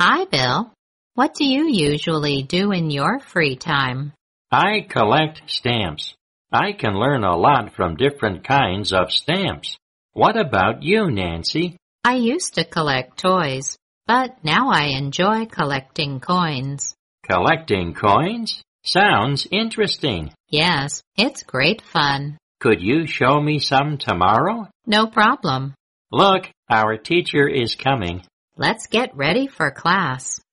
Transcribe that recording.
Hi, Bill. What do you usually do in your free time? I collect stamps. I can learn a lot from different kinds of stamps. What about you, Nancy? I used to collect toys, but now I enjoy collecting coins. Collecting coins? Sounds interesting. Yes, it's great fun. Could you show me some tomorrow? No problem. Look, our teacher is coming. Let's get ready for class.